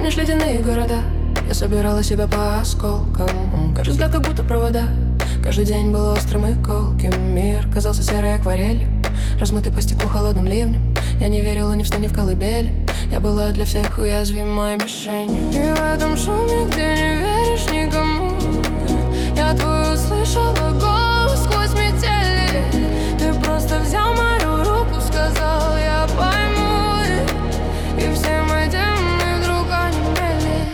Помнишь ледяные города? Я собирала себя по осколкам. Каждый взгляд как будто провода. Каждый день был острым и колким. Мир казался серой акварелью, размытый по стеклу холодным ливнем. Я не верила ни в сны, ни в колыбели. Я была для всех уязвимой мишенью. И в этом шуме, где не веришь никому, я твой услышала голос сквозь метели. Ты просто взял мою руку, сказал, я пойму. И все мои демоны вдруг онемели.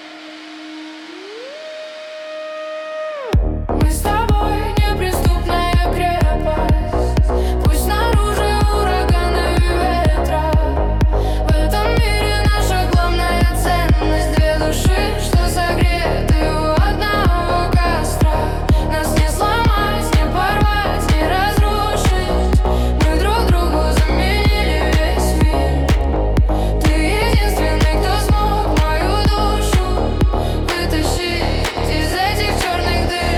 Мы с тобой неприступная крепость. Пусть снаружи ураганы и ветра. В этом мире наша главная ценность. Две души, что согреты у одного костра. Нас не сломать, не порвать, не разрушить. Мы друг другу заменили весь мир. Ты единственный, кто смог мою душу вытащить из этих черных дыр.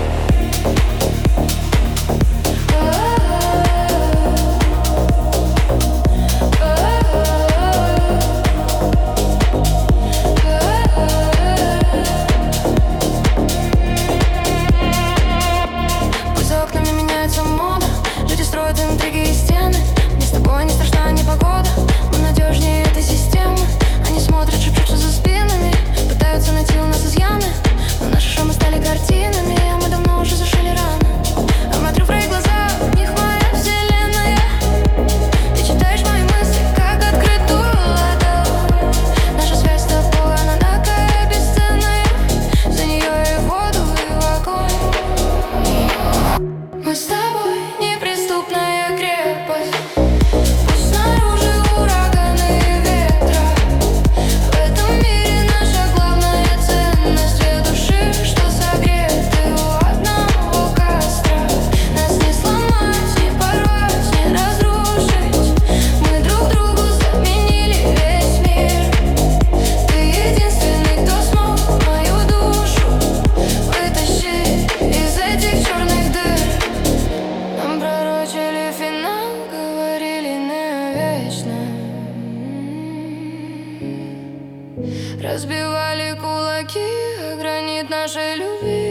Пусть за окнами меняется мода, люди строят интриги и стены. Мне с тобой не страшна непогода, мы надежнее этой системы. Они смотрят, шепчутся за спинами, пытаются найти у нас изъяны. Но наши шрамы стали картинами, а мы давно уже зашили раны. А смотрю в твои глаза, в них моя вселенная. Ты читаешь мои мысли, как открытую ладонь. Наша связь с тобой, она такая бесценная. За нее и в воду, и в огонь. Мы с тобой неприступная крепость. Пусть снаружи ураганы и ветра. В этом мире наша главная ценность. Две души, что согреты у одного костра. Нас не сломать, не порвать, не разрушить. Мы друг другу заменили весь мир. Ты единственный, кто смог мою душу вытащить из этих черных дыр. Нам пророчили финал, говорили навечно. Разбивали кулаки о гранит нашей любви.